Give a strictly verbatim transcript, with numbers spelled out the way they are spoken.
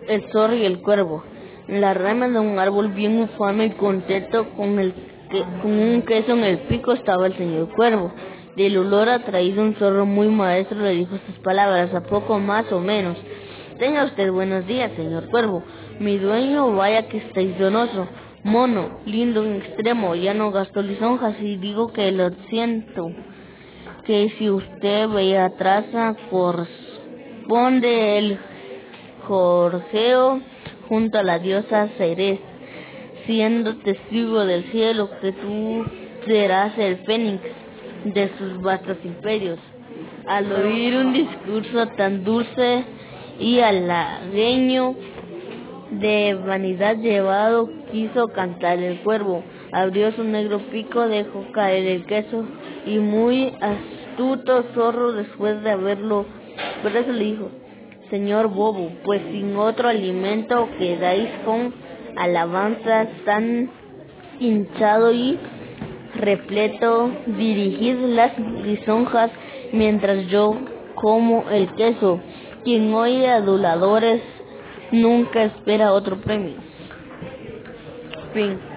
el zorro y el cuervo. En la rama de un árbol bien ufano y contento con, el que, con un queso en el pico estaba el señor cuervo. Del olor atraído un zorro muy maestro le dijo estas palabras, a poco más o menos. Tenga usted buenos días, señor cuervo. Mi dueño, vaya que estáis donoso. Mono, lindo en extremo, ya no gasto lisonjas y digo que lo siento. Que si usted ve atrás, corresponde el jorgeo junto a la diosa Ceres, siendo testigo del cielo que tú serás el fénix de sus vastos imperios. Al oír un discurso tan dulce y halagüeño, de vanidad llevado, quiso cantar el cuervo. Abrió su negro pico, dejó caer el queso y muy astuto zorro, después de haberlo, por eso le dijo: señor bobo, pues sin otro alimento quedáis con alabanzas, tan hinchado y repleto, dirigid las lisonjas mientras yo como el queso. Quien oye aduladores nunca espera otro premio. Fin.